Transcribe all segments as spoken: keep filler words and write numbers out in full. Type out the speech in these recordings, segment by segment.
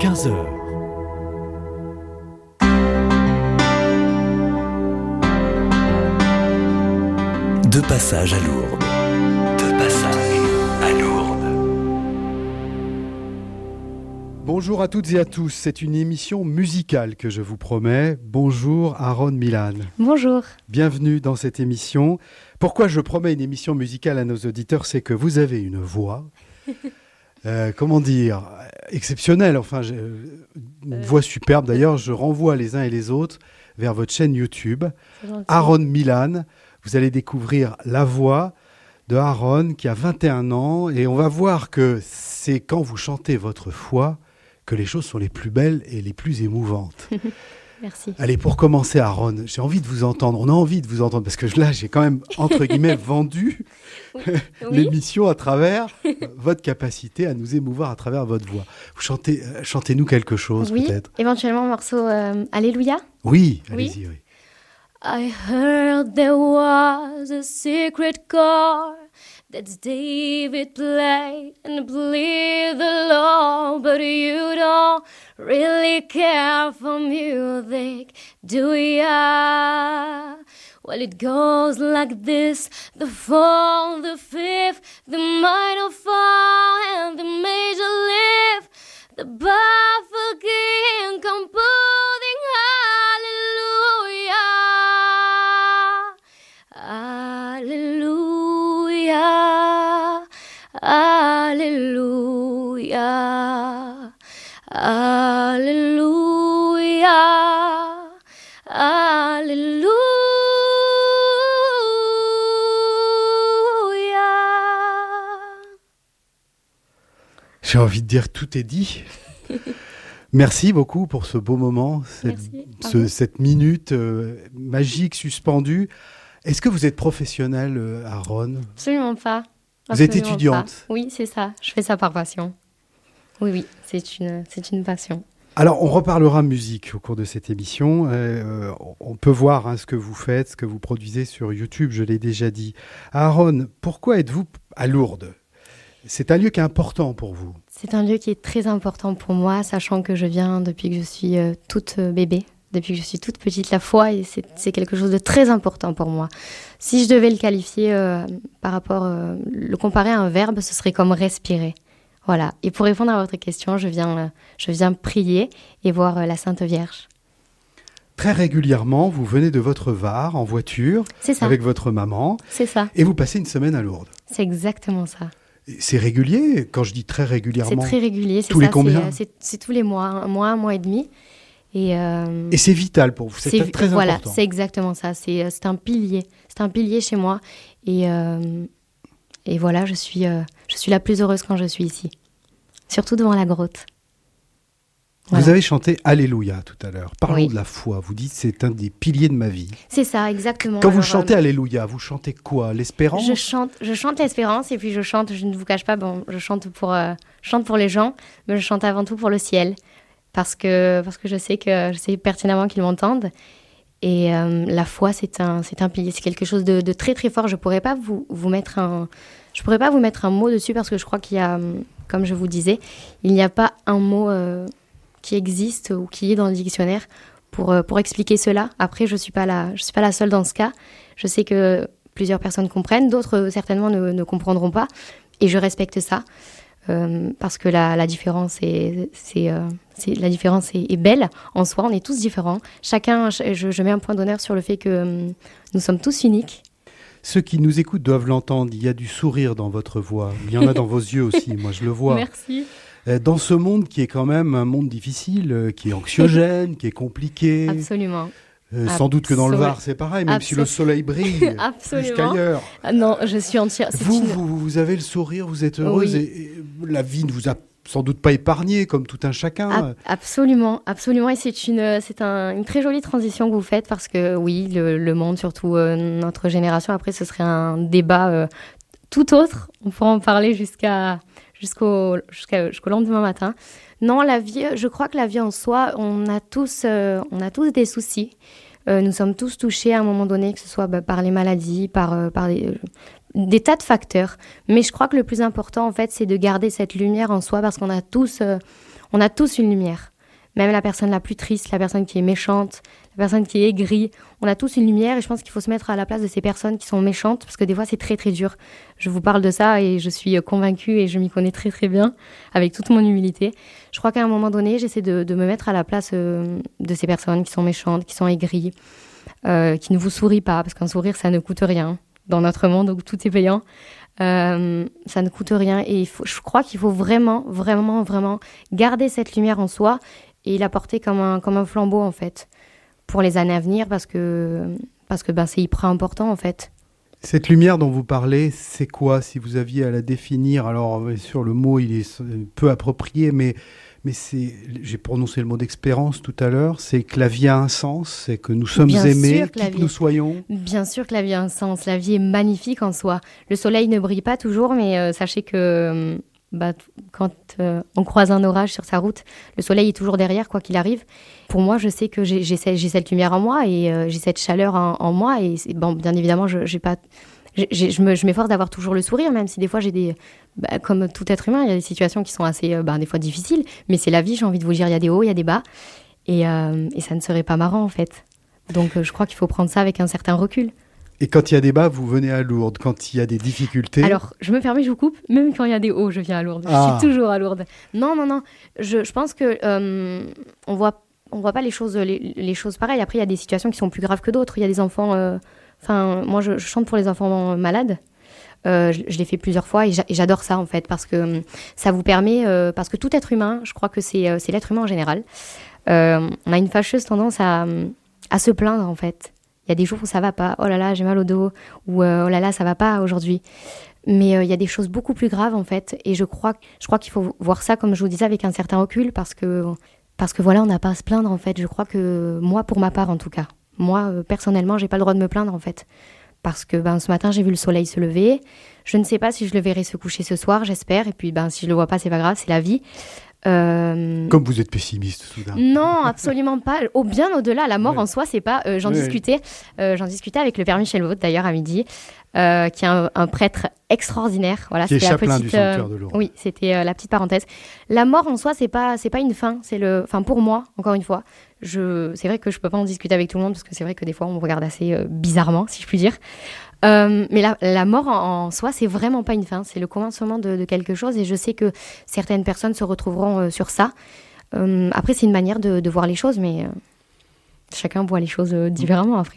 quinze heures. De passage à Lourdes. De passage à Lourdes. Bonjour à toutes et à tous, c'est une émission musicale que je vous promets. Bonjour Aaron Milan. Bonjour. Bienvenue dans cette émission. Pourquoi je promets une émission musicale à nos auditeurs, c'est que vous avez une voix, euh, comment dire, exceptionnelle, enfin j'ai une euh... voix superbe. D'ailleurs, je renvoie les uns et les autres vers votre chaîne YouTube, Aaron Milan. Vous allez découvrir la voix de Aaron qui a vingt et un ans et on va voir que c'est quand vous chantez votre foi que les choses sont les plus belles et les plus émouvantes. Merci. Allez, pour commencer, Aaron, j'ai envie de vous entendre. On a envie de vous entendre parce que là, j'ai quand même, entre guillemets, vendu oui. l'émission à travers votre capacité à nous émouvoir à travers votre voix. Vous chantez, euh, chantez-nous quelque chose, oui, peut-être. Éventuellement un morceau euh, Alléluia. Oui, oui, allez-y, oui. I heard there was a secret chord that David played and pleased the Lord, but you don't really care for music, do ya? Well, it goes like this: the fourth, the fifth, the minor fall, and the major lift, the baffled king composing hallelujah. Alléluia, Alléluia, Alléluia, Alléluia. J'ai envie de dire tout est dit. Merci beaucoup pour ce beau moment, cette, ce, cette minute euh, magique suspendue. Est-ce que vous êtes professionnelle, euh, Aaron ? Absolument pas. Vous Absolument êtes étudiante ? pas. Oui, c'est ça. Je fais ça par passion. Oui, oui, c'est une, c'est une passion. Alors, on reparlera musique au cours de cette émission. Euh, on peut voir hein, ce que vous faites, ce que vous produisez sur YouTube, je l'ai déjà dit. Aaron, pourquoi êtes-vous à Lourdes ? C'est un lieu qui est important pour vous. C'est un lieu qui est très important pour moi, sachant que je viens depuis que je suis euh, toute euh, bébé. Depuis que je suis toute petite, la foi, et c'est, c'est quelque chose de très important pour moi. Si je devais le qualifier euh, par rapport, euh, le comparer à un verbe, ce serait comme respirer. Voilà. Et pour répondre à votre question, je viens, euh, je viens prier et voir euh, la Sainte Vierge. Très régulièrement, vous venez de votre Var en voiture, c'est ça. Avec votre maman. C'est ça. Et vous passez une semaine à Lourdes. C'est exactement ça. C'est régulier, quand je dis très régulièrement. C'est très régulier, c'est tous ça. Les combien c'est, c'est, c'est tous les mois, un mois, un mois et demi. Et, euh, et c'est vital pour vous, c'est, c'est très voilà, important. Voilà, c'est exactement ça. C'est, c'est un pilier, c'est un pilier chez moi. Et, euh, et voilà, je suis, euh, je suis la plus heureuse quand je suis ici, surtout devant la grotte. Voilà. Vous avez chanté Alléluia tout à l'heure. Parlons oui. de la foi. Vous dites c'est un des piliers de ma vie. C'est ça, exactement. Quand Alors, vous chantez euh, Alléluia, vous chantez quoi ? L'espérance ? Je chante, je chante l'espérance et puis je chante. Je ne vous cache pas, bon, je chante pour, euh, je chante pour les gens, mais je chante avant tout pour le ciel. Parce que, parce que je sais que je sais pertinemment qu'ils m'entendent. Et euh, la foi, c'est un, c'est un pilier, c'est quelque chose de, de très très fort. Je pourrais pas vous, vous mettre un, je pourrais pas vous mettre un mot dessus parce que je crois qu'il y a, comme je vous disais, il n'y a pas un mot euh, qui existe ou qui est dans le dictionnaire pour euh, pour expliquer cela. Après, je suis pas la, je suis pas la seule dans ce cas. Je sais que plusieurs personnes comprennent, d'autres euh, certainement ne, ne comprendront pas, et je respecte ça. Euh, parce que la, la différence est, c'est, euh, c'est, la différence est, est belle en soi, on est tous différents. Chacun, je, je mets un point d'honneur sur le fait que euh, nous sommes tous uniques. Ceux qui nous écoutent doivent l'entendre, il y a du sourire dans votre voix, il y en a dans vos yeux aussi, moi je le vois. Merci. Dans ce monde qui est quand même un monde difficile, qui est anxiogène, qui est compliqué. Absolument. Euh, sans doute que dans le Var, c'est pareil, même Absol- si le soleil brille plus qu'ailleurs. Ah non, je suis entière. Vous, une... vous, vous avez le sourire, vous êtes heureuse, oui. et, et la vie ne vous a sans doute pas épargné, comme tout un chacun. A- absolument, absolument. Et c'est, une, c'est un, une très jolie transition que vous faites, parce que oui, le, le monde, surtout euh, notre génération, après ce serait un débat euh, tout autre. On pourra en parler jusqu'à, jusqu'au, jusqu'à, jusqu'au lendemain matin. Non, la vie, je crois que la vie en soi, on a tous, euh, on a tous des soucis. Euh, nous sommes tous touchés à un moment donné, que ce soit bah, par les maladies, par, euh, par les, euh, des tas de facteurs. Mais je crois que le plus important, en fait, c'est de garder cette lumière en soi, parce qu'on a tous, euh, On a tous une lumière. Même la personne la plus triste, la personne qui est méchante, la personne qui est aigrie. On a tous une lumière et je pense qu'il faut se mettre à la place de ces personnes qui sont méchantes parce que des fois, c'est très, très dur. Je vous parle de ça et je suis convaincue et je m'y connais très, très bien avec toute mon humilité. Je crois qu'à un moment donné, j'essaie de, de me mettre à la place euh, de ces personnes qui sont méchantes, qui sont aigries, euh, qui ne vous sourient pas parce qu'un sourire, ça ne coûte rien dans notre monde où tout est payant. Euh, ça ne coûte rien et il faut, je crois qu'il faut vraiment, vraiment, vraiment garder cette lumière en soi et la porter comme un, comme un flambeau en fait pour les années à venir parce que, parce que ben, c'est hyper important en fait. Cette lumière dont vous parlez, c'est quoi si vous aviez à la définir? Alors bien sûr le mot il est peu approprié mais, mais c'est, j'ai prononcé le mot d'espérance tout à l'heure, c'est que la vie a un sens, c'est que nous sommes Bien aimés, sûr que la qui que vie- nous soyons. Bien sûr que la vie a un sens, la vie est magnifique en soi. Le soleil ne brille pas toujours mais euh, sachez que euh, bah, t- quand euh, on croise un orage sur sa route, le soleil est toujours derrière quoi qu'il arrive. Pour moi, je sais que j'ai, j'ai, ce- j'ai cette lumière en moi et euh, j'ai cette chaleur en, en moi et c'est- bon, bien évidemment, je, j'ai pas, j'ai- j'ai- je, me, je m'efforce d'avoir toujours le sourire, même si des fois j'ai des, bah, comme tout être humain, il y a des situations qui sont assez, euh, bah, des fois difficiles, mais c'est la vie. J'ai envie de vous dire, il y a des hauts, il y a des bas et, euh, et ça ne serait pas marrant en fait. Donc, euh, je crois qu'il faut prendre ça avec un certain recul. Et quand il y a des bas, vous venez à Lourdes. Quand il y a des difficultés, Alors, je me permets, je vous coupe. Même quand il y a des hauts, je viens à Lourdes. Ah. Je suis toujours à Lourdes. Non, non, non. Je, je pense que euh, on voit, on voit pas les choses, les, les choses pareilles. Après, il y a des situations qui sont plus graves que d'autres. Il y a des enfants. Enfin, moi, je, je chante pour les enfants malades. Euh, je, je l'ai fait plusieurs fois et, j'a, et j'adore ça en fait parce que euh, ça vous permet, euh, parce que tout être humain, je crois que c'est, euh, c'est l'être humain en général. Euh, on a une fâcheuse tendance à, à se plaindre en fait. Il y a des jours où ça va pas, oh là là, j'ai mal au dos, ou euh, oh là là, ça va pas aujourd'hui. Mais euh, il y a des choses beaucoup plus graves en fait, et je crois, je crois qu'il faut voir ça, comme je vous disais, avec un certain recul, parce que, parce que voilà, on n'a pas à se plaindre en fait. Je crois que moi, pour ma part en tout cas, moi euh, personnellement, j'ai pas le droit de me plaindre en fait, parce que ben ce matin j'ai vu le soleil se lever. Je ne sais pas si je le verrai se coucher ce soir, j'espère, et puis ben si je le vois pas, c'est pas grave, c'est la vie. Euh... Comme vous êtes pessimiste soudain. Non, absolument pas. Au bien au-delà, la mort Ouais. en soi, c'est pas. euh, j'en Ouais. discutais, euh, j'en discutais avec le père Michel Vaud d'ailleurs à midi, euh, qui est un, un prêtre extraordinaire. Voilà, Qui est c'était la chapelain petite, du sanctuaire de Lourdes. Oui, c'était euh, la petite parenthèse. La mort en soi, c'est pas, c'est pas une fin. C'est le, enfin pour moi, encore une fois, je, c'est vrai que je peux pas en discuter avec tout le monde parce que c'est vrai que des fois on me regarde assez euh, bizarrement, si je puis dire. Euh, mais la, la mort en, en soi, c'est vraiment pas une fin, c'est le commencement de, de quelque chose et je sais que certaines personnes se retrouveront euh, sur ça. Euh, après, c'est une manière de, de voir les choses, mais euh, chacun voit les choses euh, différemment après.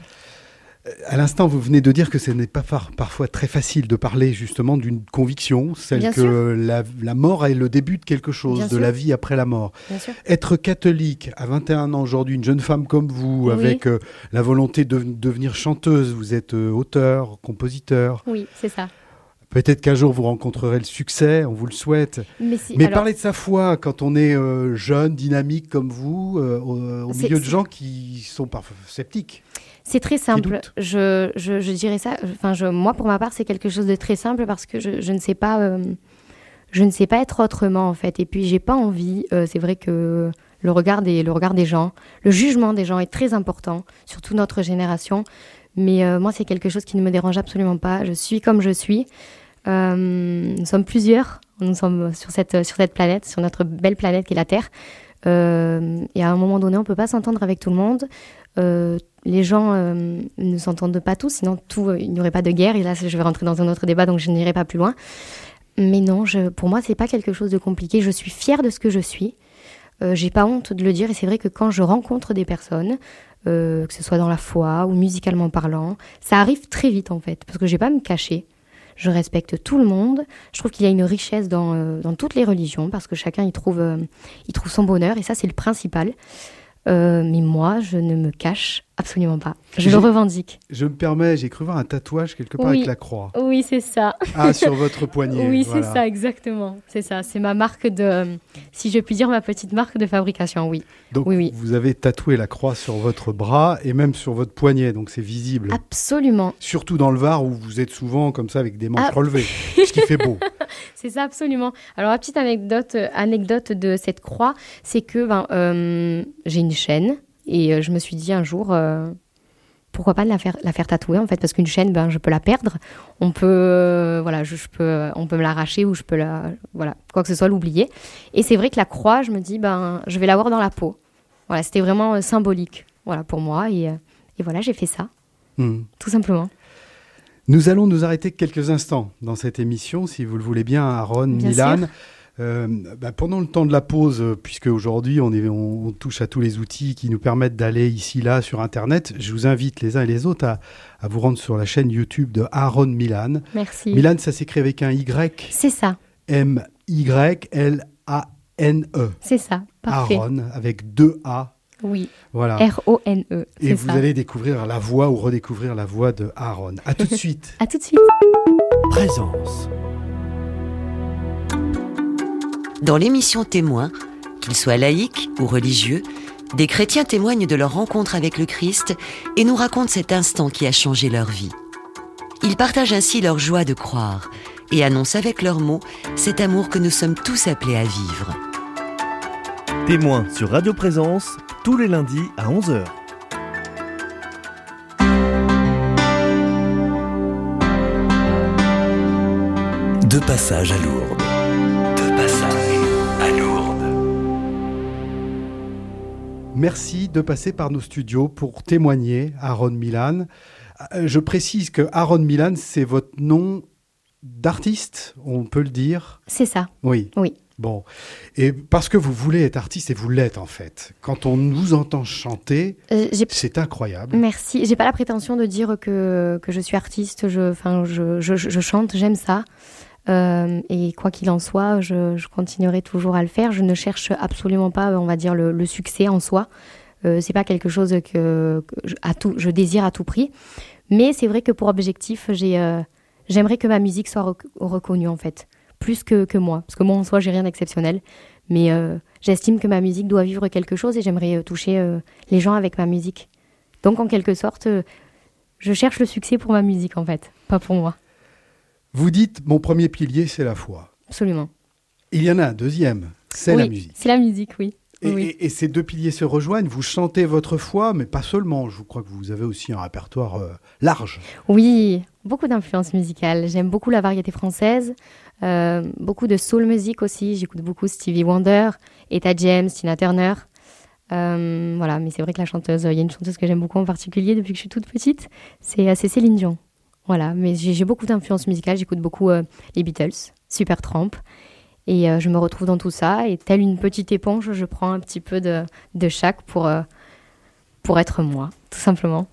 À l'instant, vous venez de dire que ce n'est pas par- parfois très facile de parler justement d'une conviction, celle Bien que sûr. la, la mort est le début de quelque chose, Bien de sûr. la vie après la mort. Bien sûr. Être catholique à vingt et un ans aujourd'hui, une jeune femme comme vous, Oui. avec euh, la volonté de devenir chanteuse, vous êtes euh, auteur, compositeur, Oui, c'est ça. peut-être qu'un jour vous rencontrerez le succès, on vous le souhaite. Mais, si, Mais alors, parler de sa foi quand on est euh, jeune, dynamique comme vous, euh, au, au C'est- milieu de c'est- gens qui sont parfois sceptiques. c'est très simple. doute. Je, je, je dirais ça. Enfin, je, moi, pour ma part, c'est quelque chose de très simple parce que je, je ne sais pas, euh, je ne sais pas être autrement en fait. Et puis, j'ai pas envie. euh, c'est vrai que le regard des, le regard des gens, le jugement des gens est très important, surtout notre génération. Mais euh, moi, c'est quelque chose qui ne me dérange absolument pas. Je suis comme je suis. Euh, nous sommes plusieurs. Nous sommes sur cette, sur cette planète, sur notre belle planète qui est la Terre. Euh, et à un moment donné, on ne peut pas s'entendre avec tout le monde. Euh, les gens euh, ne s'entendent pas tous, sinon tout, euh, il n'y aurait pas de guerre. Et là, je vais rentrer dans un autre débat, donc je n'irai pas plus loin. Mais non, je, pour moi, c'est pas quelque chose de compliqué. Je suis fière de ce que je suis. Euh, j'ai pas honte de le dire. Et c'est vrai que quand je rencontre des personnes, euh, que ce soit dans la foi ou musicalement parlant, ça arrive très vite en fait, parce que j'ai pas à me cacher. Je respecte tout le monde. Je trouve qu'il y a une richesse dans, euh, dans toutes les religions, parce que chacun y trouve, euh, y trouve son bonheur, et ça, c'est le principal. Euh, mais moi, je ne me cache absolument pas. Je J'ai- le revendique. Je me permets, j'ai cru voir un tatouage quelque part Oui. avec la croix. Oui, c'est ça. Ah, sur votre poignet. Oui, voilà. c'est ça, exactement. C'est ça. C'est ma marque de, si je puis dire, ma petite marque de fabrication, oui. Donc, Oui, oui. vous avez tatoué la croix sur votre bras et même sur votre poignet, donc c'est visible. Absolument. Surtout dans le Var où vous êtes souvent comme ça avec des manches Ah. relevées, ce qui fait beau. C'est ça, absolument. Alors, la petite anecdote, euh, anecdote de cette croix, c'est que ben, euh, j'ai une chaîne et euh, je me suis dit un jour, euh, pourquoi pas la faire, la faire tatouer en fait, parce qu'une chaîne, ben, je peux la perdre, on peut, euh, voilà, je, je peux, on peut me l'arracher ou je peux la, voilà, quoi que ce soit, l'oublier. Et c'est vrai que la croix, je me dis, ben, je vais l'avoir dans la peau. Voilà, c'était vraiment euh, symbolique, voilà, pour moi. Et, euh, et voilà, j'ai fait ça, mmh. tout simplement. Nous allons nous arrêter quelques instants dans cette émission, si vous le voulez bien, Aaron, bien Milan. Sûr. Euh, bah pendant le temps de la pause, puisque aujourd'hui on, est, on, on touche à tous les outils qui nous permettent d'aller ici, là, sur Internet, je vous invite les uns et les autres à, à vous rendre sur la chaîne YouTube de Aaron Milan. Merci. Milan, ça s'écrit avec un Y. C'est ça. M Y L A N E. C'est ça, parfait. Aaron, avec deux A. Oui, voilà. R O N E. Et vous ça. allez découvrir la voix ou redécouvrir la voix de Aaron. À tout de suite. À tout de suite. Présence. Dans l'émission Témoins, qu'ils soient laïcs ou religieux, des chrétiens témoignent de leur rencontre avec le Christ et nous racontent cet instant qui a changé leur vie. Ils partagent ainsi leur joie de croire et annoncent avec leurs mots cet amour que nous sommes tous appelés à vivre. Témoins sur Radio Présence, tous les lundis à onze heures. De passage à Lourdes. De passage à Lourdes. Merci de passer par nos studios pour témoigner, Aaron Milan. Je précise que Aaron Milan, c'est votre nom d'artiste, on peut le dire. C'est ça. Oui. Oui. Bon, et parce que vous voulez être artiste, et vous l'êtes en fait. Quand on vous entend chanter, euh, c'est incroyable. Merci. J'ai pas la prétention de dire que, que je suis artiste, je, enfin, je, je, je chante, j'aime ça. Euh, et quoi qu'il en soit, je, je continuerai toujours à le faire. Je ne cherche absolument pas, on va dire, le, le succès en soi. Euh, c'est pas quelque chose que, que je, à tout, je désire à tout prix. Mais c'est vrai que pour objectif, j'ai, euh, j'aimerais que ma musique soit rec- reconnue en fait. Plus que, que moi, parce que moi en soi j'ai rien d'exceptionnel, mais euh, j'estime que ma musique doit vivre quelque chose et j'aimerais euh, toucher euh, les gens avec ma musique. Donc en quelque sorte, euh, je cherche le succès pour ma musique en fait, pas pour moi. Vous dites, mon premier pilier c'est la foi. Absolument. Il y en a un deuxième, c'est oui, la musique. C'est la musique, oui. Et, oui. et, et ces deux piliers se rejoignent, vous chantez votre foi, mais pas seulement, je crois que vous avez aussi un répertoire euh, large. Oui, beaucoup d'influences musicales, j'aime beaucoup la variété française. Euh, beaucoup de soul music aussi, j'écoute beaucoup Stevie Wonder, Etta James, Tina Turner. Euh, voilà, mais c'est vrai que la chanteuse, il y a une chanteuse que j'aime beaucoup en particulier depuis que je suis toute petite, c'est, c'est Céline Dion. Voilà, mais j'ai, j'ai beaucoup d'influences musicales, j'écoute beaucoup euh, les Beatles, Supertramp, et euh, je me retrouve dans tout ça, et telle une petite éponge, je prends un petit peu de, de chaque pour, euh, pour être moi, tout simplement.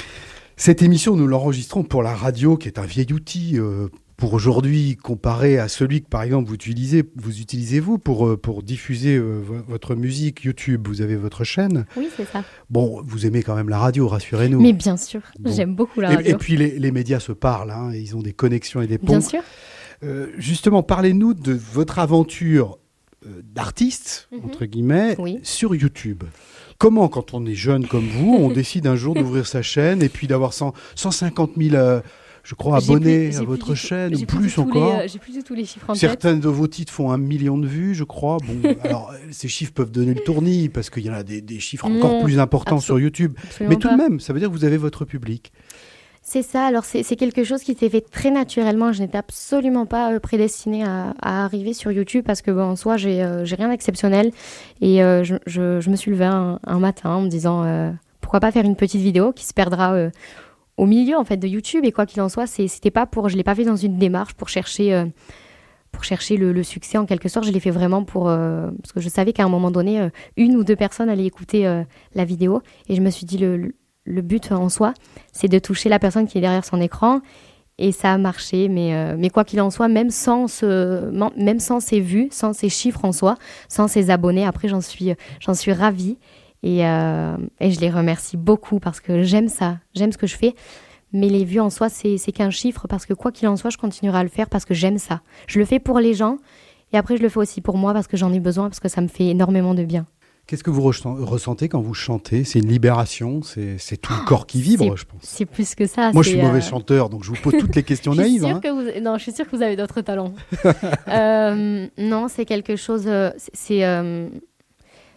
Cette émission, nous l'enregistrons pour la radio, qui est un vieil outil euh, pour aujourd'hui, comparé à celui que, par exemple, vous utilisez, vous utilisez vous pour, pour diffuser euh, votre musique YouTube. Vous avez votre chaîne. Oui, c'est ça. Bon, vous aimez quand même la radio, rassurez-nous. Mais bien sûr, bon. J'aime beaucoup la et, radio. Et puis, les, les médias se parlent, hein, ils ont des connexions et des ponts. Bien sûr. Euh, justement, parlez-nous de votre aventure euh, d'artiste, mm-hmm. entre guillemets, oui. sur YouTube. Comment, quand on est jeune comme vous, on décide un jour d'ouvrir sa chaîne et puis d'avoir cent, cent cinquante mille... Euh, je crois, abonnés plus, à votre chaîne, ou plus, plus encore. Les, euh, j'ai plus du tout les chiffres en tête. Certains de vos titres font un million de vues, je crois. Bon, alors, ces chiffres peuvent donner le tournis, parce qu'il y en a des, des chiffres encore non, plus importants absol- sur YouTube. Mais tout pas. de même, ça veut dire que vous avez votre public. C'est ça, alors c'est, c'est quelque chose qui s'est fait très naturellement. Je n'étais absolument pas euh, prédestinée à, à arriver sur YouTube, parce que bon, en soi, j'ai, euh, j'ai rien d'exceptionnel. Et euh, je, je, je me suis levée un, un matin en me disant, euh, pourquoi pas faire une petite vidéo qui se perdra... Euh, au milieu en fait de YouTube, et quoi qu'il en soit, c'est, c'était pas pour, je l'ai pas fait dans une démarche pour chercher, euh, pour chercher le, le succès en quelque sorte. Je l'ai fait vraiment pour, euh, parce que je savais qu'à un moment donné, euh, une ou deux personnes allaient écouter euh, la vidéo, et je me suis dit le, le but en soi, c'est de toucher la personne qui est derrière son écran, et ça a marché. Mais, euh, mais quoi qu'il en soit, même sans ce, même sans ces vues, sans ces chiffres en soi, sans ces abonnés, après j'en suis, j'en suis ravie. Et, euh, et je les remercie beaucoup parce que j'aime ça, j'aime ce que je fais. Mais les vues en soi, c'est, c'est qu'un chiffre, parce que quoi qu'il en soit, je continuerai à le faire parce que j'aime ça. Je le fais pour les gens, et après je le fais aussi pour moi parce que j'en ai besoin, parce que ça me fait énormément de bien. Qu'est-ce que vous ressentez quand vous chantez ? C'est une libération, c'est, c'est tout le corps qui vibre, c'est, je pense. C'est plus que ça. Moi, c'est, je suis mauvais euh... chanteur, donc je vous pose toutes les questions naïves. Hein. Que vous... Non, je suis sûre que vous avez d'autres talents. euh, non, c'est quelque chose... C'est... c'est euh...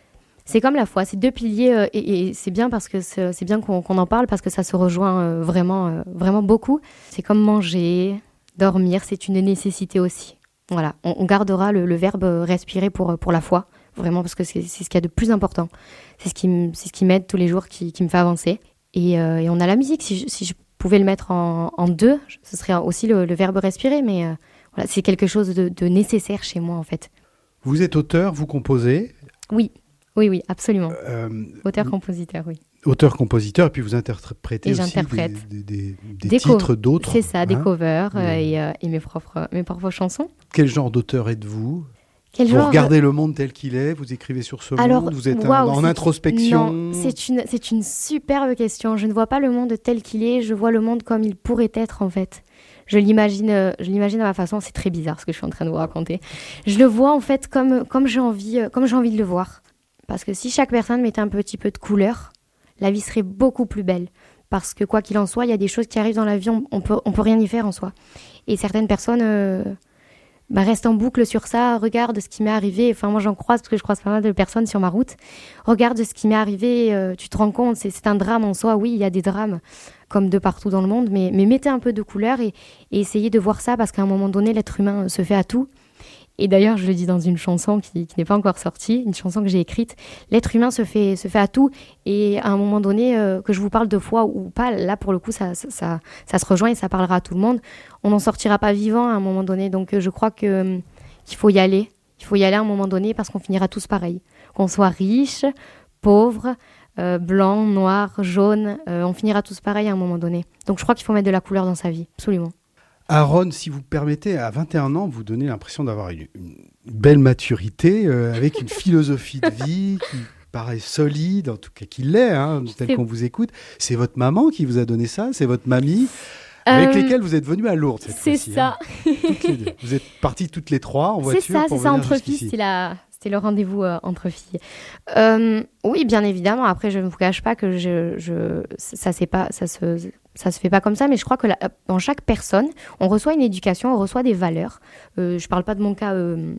C'est comme la foi, c'est deux piliers euh, et, et c'est bien parce que c'est, c'est bien qu'on, qu'on en parle parce que ça se rejoint euh, vraiment, euh, vraiment beaucoup. C'est comme manger, dormir, c'est une nécessité aussi. Voilà, on, on gardera le, le verbe respirer pour, pour la foi, vraiment parce que c'est, c'est ce qu'il y a de plus important. C'est ce qui, m- c'est ce qui m'aide tous les jours, qui, qui me fait avancer. Et, euh, et on a la musique, si je, si je pouvais le mettre en, en deux, ce serait aussi le, le verbe respirer, mais euh, voilà, c'est quelque chose de, de nécessaire chez moi en fait. Vous êtes auteur, vous composez. Oui. Oui, oui, absolument. Euh, Auteur-compositeur, oui. Auteur-compositeur, et puis vous interprétez Et aussi j'interprète. des, des, des, des Des titres co- d'autres. C'est ça, des hein. covers euh, Ouais. et, euh, et mes, propres, mes propres chansons. Quel genre d'auteur êtes-vous? Quel Vous genre regardez le monde tel qu'il est, vous écrivez sur ce Alors, monde, vous êtes un- waouh, en c'est- introspection. Non, c'est une, c'est une superbe question. Je ne vois pas le monde tel qu'il est, je vois le monde comme il pourrait être en fait. Je l'imagine, euh, je l'imagine à ma façon, c'est très bizarre ce que je suis en train de vous raconter. Je le vois en fait comme, comme, j'ai envie, euh, comme j'ai envie de le voir. Parce que si chaque personne mettait un petit peu de couleur, la vie serait beaucoup plus belle. Parce que quoi qu'il en soit, il y a des choses qui arrivent dans la vie, on, on peut, on peut rien y faire en soi. Et certaines personnes euh, bah, restent en boucle sur ça, regardent ce qui m'est arrivé. Enfin, moi j'en croise parce que je croise pas mal de personnes sur ma route. Regarde ce qui m'est arrivé, euh, tu te rends compte, c'est, c'est un drame en soi. Oui, il y a des drames comme de partout dans le monde, mais, mais mettez un peu de couleur et, et essayez de voir ça parce qu'à un moment donné, l'être humain se fait à tout. Et d'ailleurs, je le dis dans une chanson qui, qui n'est pas encore sortie, une chanson que j'ai écrite. L'être humain se fait, se fait à tout. Et à un moment donné, euh, que je vous parle de foi ou pas, là, pour le coup, ça, ça, ça, ça se rejoint et ça parlera à tout le monde. On n'en sortira pas vivant à un moment donné. Donc, euh, je crois que, euh, qu'il faut y aller. Il faut y aller à un moment donné parce qu'on finira tous pareil. Qu'on soit riche, pauvre, euh, blanc, noir, jaune, euh, on finira tous pareil à un moment donné. Donc, je crois qu'il faut mettre de la couleur dans sa vie. Absolument. Aaron, si vous permettez, à vingt et un ans, vous donnez l'impression d'avoir une, une belle maturité, euh, avec une philosophie de vie qui paraît solide, en tout cas qui l'est, hein, tel C'est- qu'on vous écoute. C'est votre maman qui vous a donné ça, c'est votre mamie, avec Euh, lesquelles vous êtes venues à Lourdes cette C'est fois-ci. ça. hein. Toutes les deux. Vous êtes parties toutes les trois en C'est voiture ça, pour c'est ça, venir entre jusqu'ici. filles, c'est la... c'était le rendez-vous euh, entre filles. Euh, oui, bien évidemment, après je ne vous cache pas que je, je, ça, c'est pas, ça, se, ça se fait pas comme ça, mais je crois que la- dans chaque personne, on reçoit une éducation, on reçoit des valeurs. Euh, je parle pas de mon cas, euh,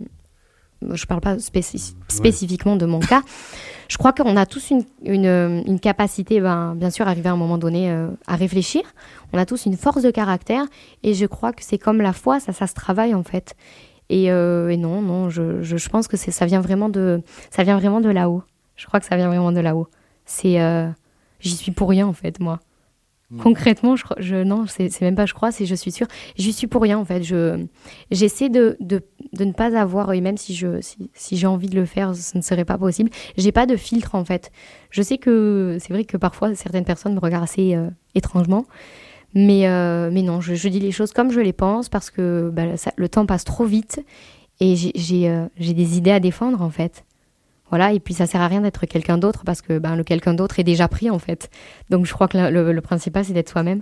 je parle pas spéci- spécifiquement de mon cas. Je crois qu'on a tous une, une, une capacité, ben, bien sûr, arriver à un moment donné euh, à réfléchir. On a tous une force de caractère et je crois que c'est comme la foi, ça, ça se travaille en fait. Et, euh, et non, non, je, je, je pense que c'est, ça vient vraiment de, ça vient vraiment de là-haut. Je crois que ça vient vraiment de là-haut. C'est, euh, j'y suis pour rien en fait, moi. Mmh. Concrètement, je, crois- je non, c'est, c'est même pas je crois, c'est je suis sûre. J'y suis pour rien en fait. Je, j'essaie de, de, de ne pas avoir, et même si je, si, si j'ai envie de le faire, ce ne serait pas possible. J'ai pas de filtre en fait. Je sais que c'est vrai que parfois certaines personnes me regardent assez euh, étrangement. Mais, euh, mais non, je, je dis les choses comme je les pense parce que bah, ça- le temps passe trop vite et j'ai, j'ai, euh, j'ai des idées à défendre en fait. Voilà, et puis ça sert à rien d'être quelqu'un d'autre parce que ben, le quelqu'un d'autre est déjà pris en fait. Donc je crois que la- le, le principal c'est d'être soi-même.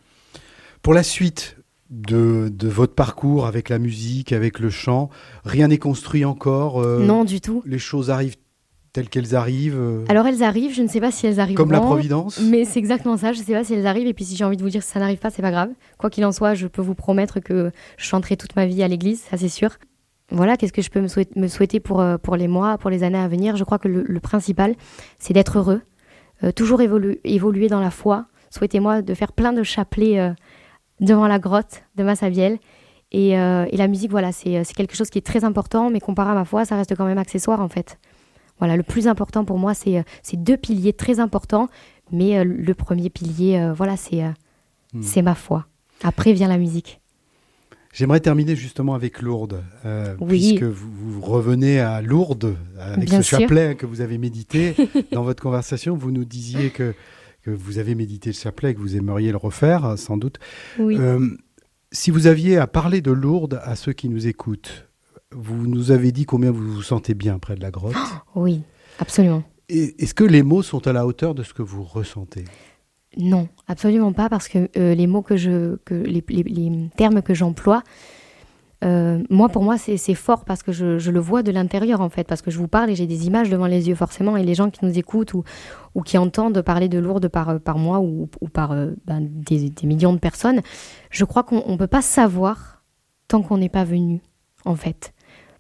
Pour la suite de, de votre parcours avec la musique, avec le chant, rien n'est construit encore. euh, Non, du tout. Les choses arrivent telles qu'elles arrivent. euh, Alors elles arrivent, je ne sais pas si elles arrivent comme la Providence. mais c'est exactement ça, je ne sais pas si elles arrivent et puis si j'ai envie de vous dire que ça n'arrive pas, c'est pas grave. Quoi qu'il en soit, je peux vous promettre que je chanterai toute ma vie à l'église, ça c'est sûr. Voilà, qu'est-ce que je peux me souhaiter, me souhaiter pour, euh, pour les mois, pour les années à venir. Je crois que le, le principal, c'est d'être heureux, euh, toujours évolu- évoluer dans la foi. Souhaitez-moi de faire plein de chapelets euh, devant la grotte de Massabielle. Et, euh, et la musique, voilà, c'est, c'est quelque chose qui est très important, mais comparé à ma foi, ça reste quand même accessoire en fait. Voilà, le plus important pour moi, c'est, euh, c'est deux piliers très importants, mais euh, le premier pilier, euh, voilà, c'est, euh, Hmm. c'est ma foi. Après vient la musique. J'aimerais terminer justement avec Lourdes, euh, Oui. puisque vous, vous revenez à Lourdes avec Bien ce sûr. chapelet que vous avez médité. Dans votre conversation, vous nous disiez que, que vous avez médité le chapelet et que vous aimeriez le refaire, sans doute. Oui. Euh, si vous aviez à parler de Lourdes à ceux qui nous écoutent, vous nous avez dit combien vous vous sentez bien près de la grotte. Oui, absolument. Et, est-ce que les mots sont à la hauteur de ce que vous ressentez ? Non, absolument pas, parce que euh, les mots que je, que les, les, les termes que j'emploie, euh, moi pour moi c'est, c'est fort parce que je, je le vois de l'intérieur en fait, parce que je vous parle et j'ai des images devant les yeux forcément, et les gens qui nous écoutent ou, ou qui entendent parler de Lourdes par, par moi ou, ou par euh, ben, des, des millions de personnes, je crois qu'on ne peut pas savoir tant qu'on n'est pas venu en fait.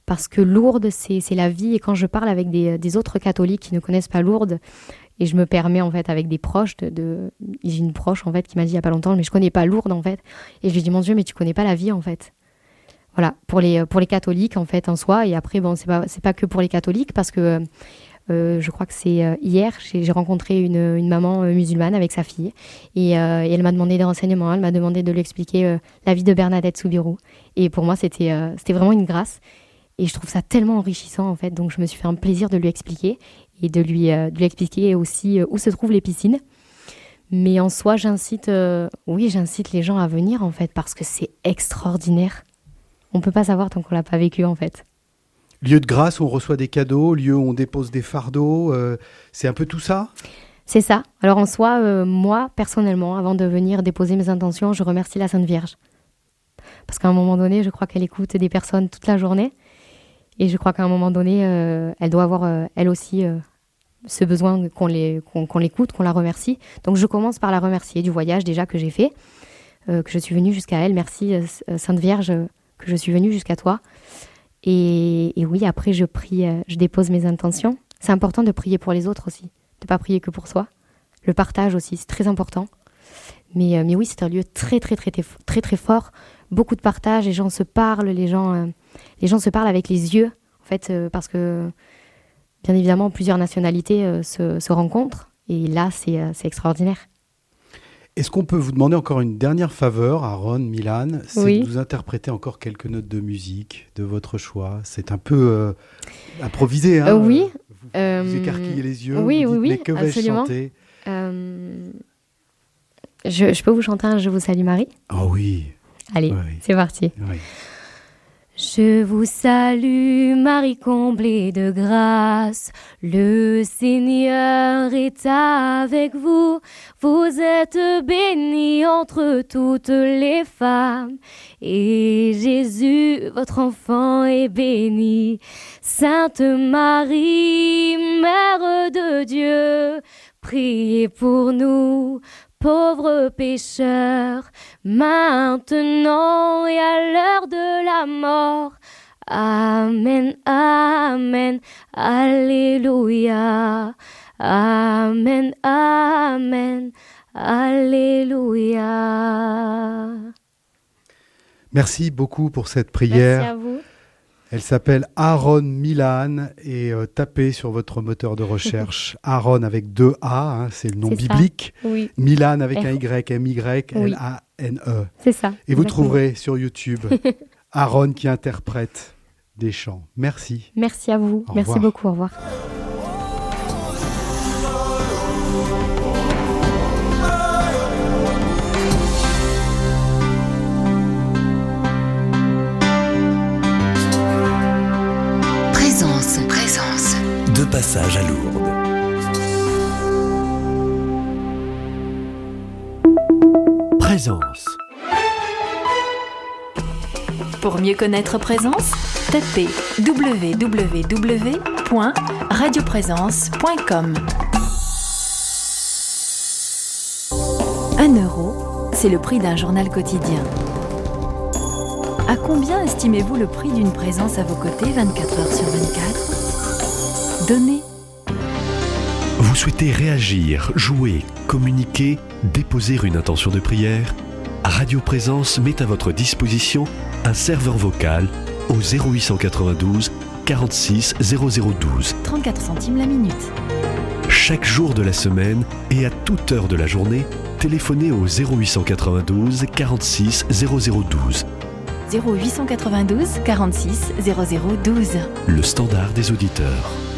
parce que Lourdes, c'est, c'est la vie. Et quand je parle avec des, des autres catholiques qui ne connaissent pas Lourdes, et je me permets en fait avec des proches, de, de... j'ai une proche en fait qui m'a dit il n'y a pas longtemps, mais je ne connais pas Lourdes en fait. Et je lui dis mon Dieu, mais tu ne connais pas la vie en fait. Voilà, pour les, pour les catholiques en fait en soi. Et après, bon, ce n'est pas, c'est pas que pour les catholiques, parce que euh, je crois que c'est euh, hier, j'ai, j'ai rencontré une, une maman euh, musulmane avec sa fille. Et, euh, et elle m'a demandé des renseignements, elle m'a demandé de lui expliquer euh, la vie de Bernadette Soubirous. Et pour moi, c'était, euh, c'était vraiment une grâce. Et je trouve ça tellement enrichissant en fait. Donc je me suis fait un plaisir de lui expliquer et de lui, euh, de lui expliquer aussi euh, où se trouvent les piscines. Mais en soi, j'incite, euh, oui, j'incite les gens à venir en fait, parce que c'est extraordinaire. On ne peut pas savoir tant qu'on ne l'a pas vécu, en fait. Lieu de grâce où on reçoit des cadeaux, lieu où on dépose des fardeaux, euh, c'est un peu tout ça ? C'est ça. Alors en soi, euh, moi, personnellement, avant de venir déposer mes intentions, je remercie la Sainte Vierge. Parce qu'à un moment donné, je crois qu'elle écoute des personnes toute la journée. Et je crois qu'à un moment donné, euh, elle doit avoir, euh, elle aussi, euh, ce besoin qu'on, les, qu'on, qu'on l'écoute, qu'on la remercie. Donc je commence par la remercier du voyage déjà que j'ai fait, euh, que je suis venue jusqu'à elle. Merci, euh, Sainte Vierge, euh, que je suis venue jusqu'à toi. Et, et oui, après, je prie, euh, je dépose mes intentions. C'est important de prier pour les autres aussi, de ne pas prier que pour soi. Le partage aussi, c'est très important. Mais, euh, mais oui, c'est un lieu très, très, très, très, très, très fort. Beaucoup de partage, les gens se parlent, les gens, euh, les gens se parlent avec les yeux, en fait, euh, parce que, bien évidemment, plusieurs nationalités euh, se, se rencontrent. Et là, c'est, euh, c'est extraordinaire. Est-ce qu'on peut vous demander encore une dernière faveur, Aaron, Milan, c'est oui. de vous interpréter encore quelques notes de musique de votre choix. C'est un peu euh, improvisé, hein. Euh, oui. Vous, euh, vous écarquillez les yeux, oui, vous dites, oui, mais que oui, vais-je absolument. chanter ? euh, je, je peux vous chanter un « Je vous salue Marie » ? Oh oui. Allez, oui. c'est parti. Oui. Je vous salue, Marie comblée de grâce, le Seigneur est avec vous. Vous êtes bénie entre toutes les femmes, et Jésus, votre enfant, est béni. Sainte Marie, Mère de Dieu, priez pour nous, pauvres pécheurs, maintenant et à l'heure de la mort. Amen, amen, alléluia. Amen, amen, alléluia. Merci beaucoup pour cette prière. Merci à vous. Elle s'appelle Aaron Milan et euh, tapez sur votre moteur de recherche Aaron avec deux A, hein, c'est le nom c'est biblique. Ça. Oui. Milan avec R- un Y, M Y L A N E. C'est ça. Et vous exactement. trouverez sur YouTube Aaron qui interprète des chants. Merci. Merci à vous. Au Merci revoir. beaucoup. Au revoir. Présence, présence. De passage à Lourdes. Présence. Pour mieux connaître Présence, tapez w w w point radio présence point com. Un euro, c'est le prix d'un journal quotidien. À combien estimez-vous le prix d'une présence à vos côtés vingt-quatre heures sur vingt-quatre ? Donnez. Vous souhaitez réagir, jouer, communiquer, déposer une intention de prière ? Radio Présence met à votre disposition un serveur vocal au zéro huit cent quatre-vingt-douze quarante-six zéro zéro douze. trente-quatre centimes la minute. Chaque jour de la semaine et à toute heure de la journée, téléphonez au zéro huit cent quatre-vingt-douze quarante-six zéro zéro douze. zéro huit cent quatre-vingt-douze quarante-six zéro zéro douze. Le standard des auditeurs.